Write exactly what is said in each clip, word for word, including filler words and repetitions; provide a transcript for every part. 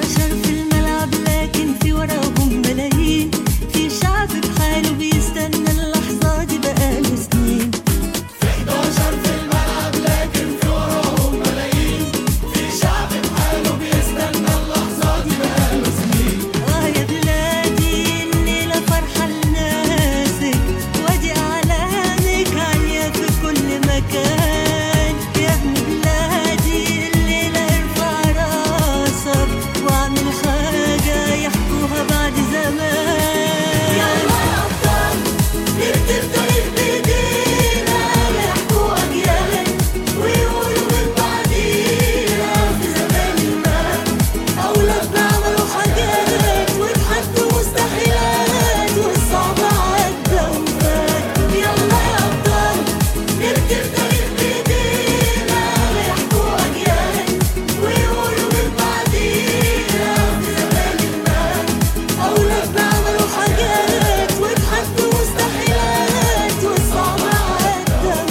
حداشر في الملعب لكن في وراهم ملايين، في شعب بحاله بيستنى اللحظة دي بقاله سنين. في حداشر في الملعب لكن في وراهم ملايين، في شعب بحاله بيستنى اللحظة دي بقاله سنين. اه يا بلادي الليلة فرحة لناسك، وادي أعلامك عالية في كل مكان. يا ابن بلادي الليلة ارفع راسك واعمل حاجة يحكوها بعد زمان. يلا يا أبطال نكتب تاريخ بإيدينا، يحكوا أجيال ويقولوا من بعدينا. في زمان المجد أولادنا عملوا حاجات وتحدوا مستحيلات، والصعب عدى وفات. يلا يا أبطال نكتب تاريخ بإيدينا، يحكوا أجيال ويقولوا من بعدينا. في زمان المجد أولادنا عملوا حاجات وتحدوا مستحيلات، والصعب عدى وفات.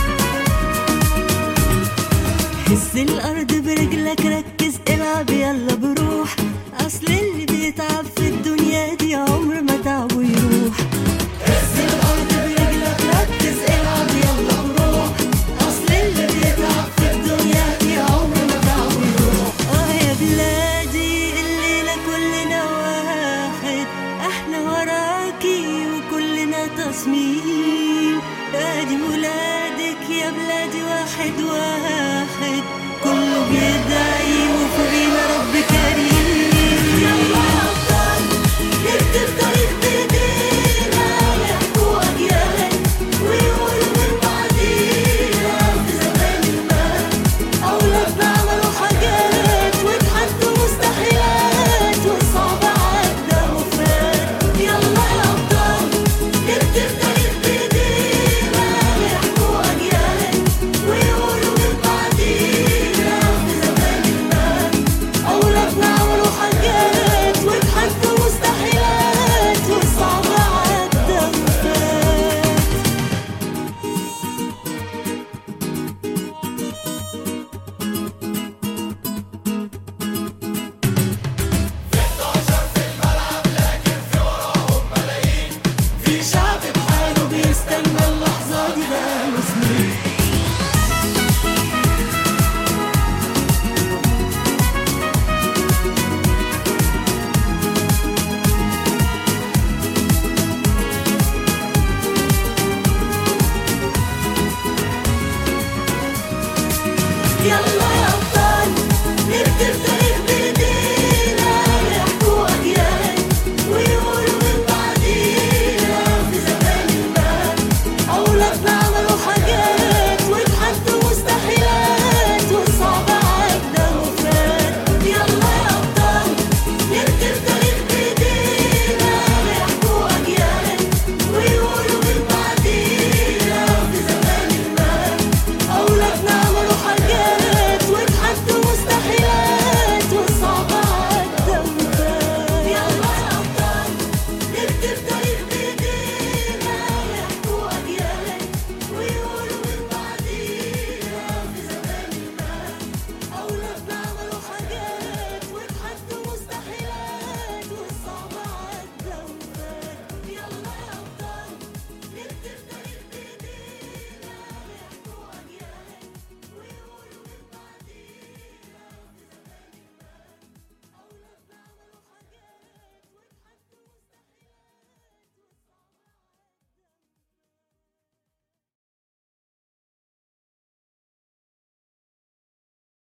هز الأرض برجلك، ركز العب يلا